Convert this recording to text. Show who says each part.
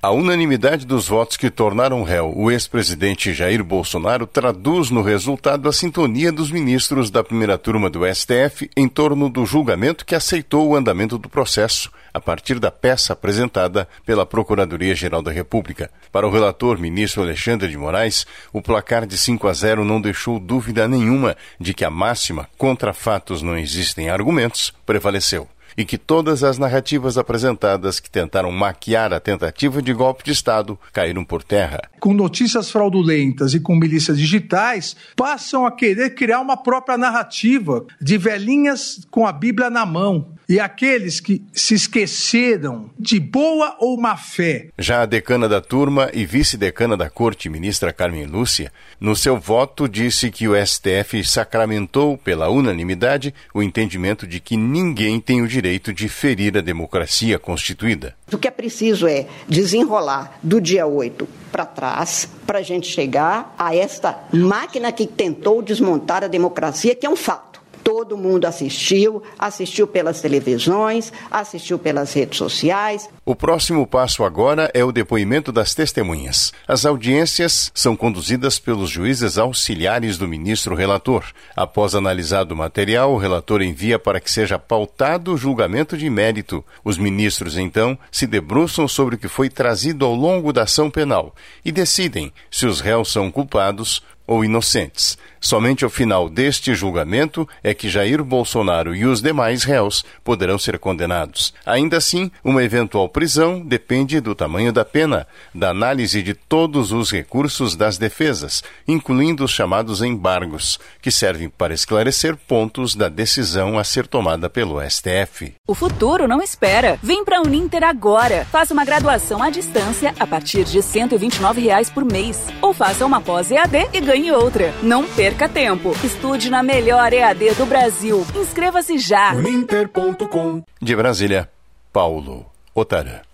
Speaker 1: A unanimidade dos votos que tornaram réu o ex-presidente Jair Bolsonaro traduz no resultado a sintonia dos ministros da primeira turma do STF em torno do julgamento que aceitou o andamento do processo, a partir da peça apresentada pela Procuradoria-Geral da República. Para o relator, ministro Alexandre de Moraes, o placar de 5-0 não deixou dúvida nenhuma de que a máxima "contra fatos não existem argumentos" prevaleceu, e que todas as narrativas apresentadas que tentaram maquiar a tentativa de golpe de Estado caíram por terra.
Speaker 2: Com notícias fraudulentas e com milícias digitais, passam a querer criar uma própria narrativa de velhinhas com a Bíblia na mão. E aqueles que se esqueceram de boa ou má fé.
Speaker 1: Já a decana da turma e vice-decana da Corte, ministra Carmen Lúcia, no seu voto disse que o STF sacramentou pela unanimidade o entendimento de que ninguém tem o direito de ferir a democracia constituída.
Speaker 3: O que é preciso é desenrolar do dia 8 para trás, para a gente chegar a esta máquina que tentou desmontar a democracia, que é um fato. Todo mundo assistiu pelas televisões, assistiu pelas redes sociais.
Speaker 1: O próximo passo agora é o depoimento das testemunhas. As audiências são conduzidas pelos juízes auxiliares do ministro relator. Após analisado o material, o relator envia para que seja pautado o julgamento de mérito. Os ministros, então, se debruçam sobre o que foi trazido ao longo da ação penal e decidem se os réus são culpados ou inocentes. Somente ao final deste julgamento é que Jair Bolsonaro e os demais réus poderão ser condenados. Ainda assim, uma eventual prisão depende do tamanho da pena, da análise de todos os recursos das defesas, incluindo os chamados embargos, que servem para esclarecer pontos da decisão a ser tomada pelo STF.
Speaker 4: O futuro não espera. Vem para a Uninter agora. Faça uma graduação à distância a partir de R$ 129 por mês. Ou faça uma pós-EAD e ganhe outra. Não perca tempo. Estude na melhor EAD do Brasil. Inscreva-se já.
Speaker 1: Uninter.com. De Brasília, Paulo Otara.